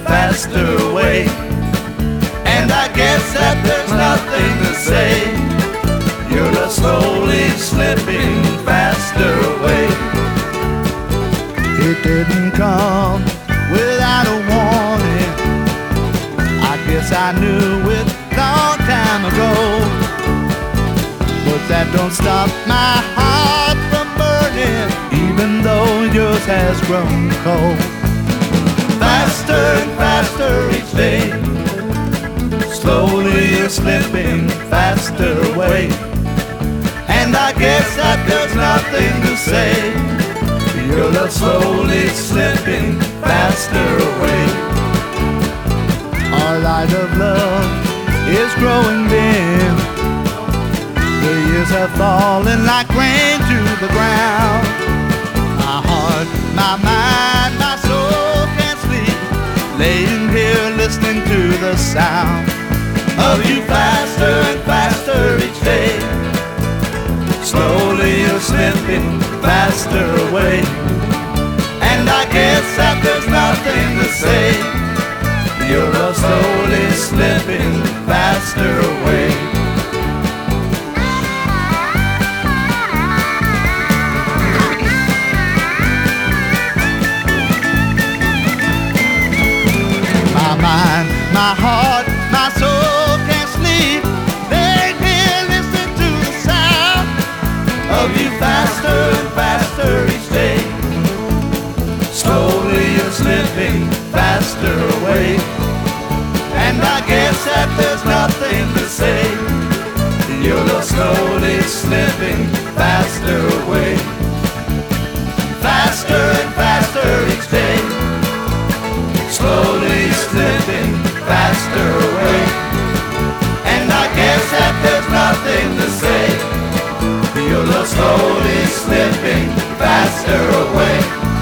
faster away. And I guess that there's nothing to say. You're just slowly slipping faster away. It didn't come without a warning. I guess I knew it long time ago. But that don't stop my heart from burning, even though yours has grown cold. Faster and faster each day, slowly you're slipping faster away. And I guess that there's nothing to say. You're just slowly slipping faster away. Our light of love is growing dim. The years have fallen like rain to the ground. My heart, my mind, my soul can't sleep, laying here listening to the sound of you faster and faster each day. Slowly you're slipping faster away. And I guess that there's nothing to say. You're slowly slipping faster away. My mind, my heart, my soul can't sleep, laying here listening to the sound of you faster and faster each day. Slowly you're slipping faster away. And I guess that there's nothing to say. You're just slowly slipping faster away. Faster and faster each day, slowly slipping faster away. And I guess that there's nothing to say. You're just slowly slipping faster away.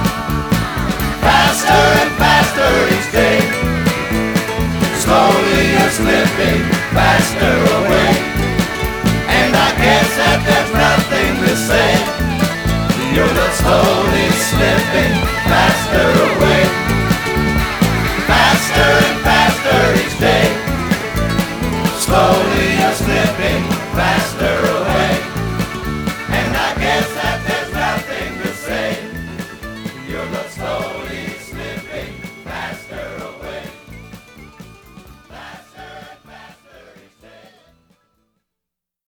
Faster and faster each day, slowly you're slipping faster away. And I guess that there's nothing to say. You're just slowly slipping faster away.